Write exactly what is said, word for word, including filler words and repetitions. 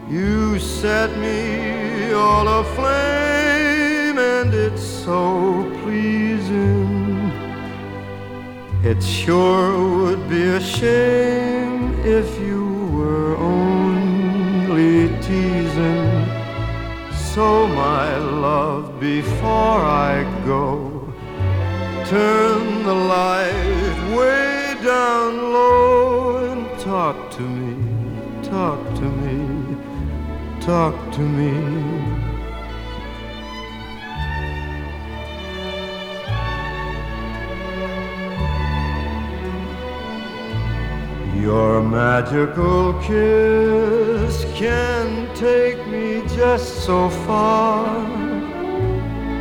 You set me all aflame, and it's so pleasing. It sure would be a shame if you were only teasing. So my love, before I go, turn the light way down low and talk to me, talk to me, talk to me. Your magical kiss can take me just so far.